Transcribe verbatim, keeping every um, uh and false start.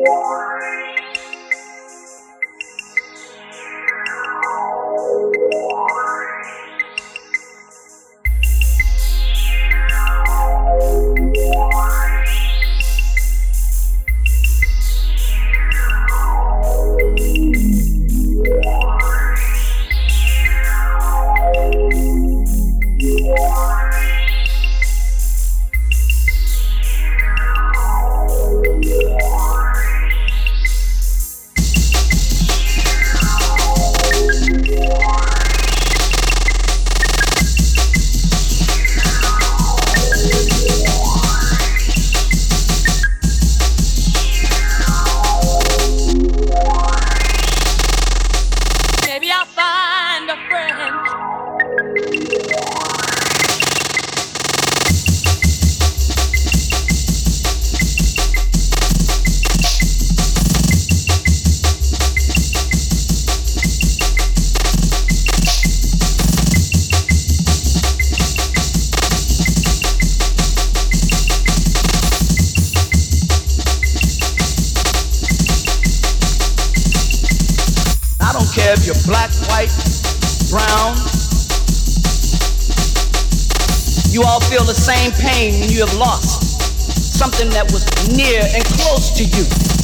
If you're black, white, brown, you all feel the same pain when you have lost something that was near and close to you.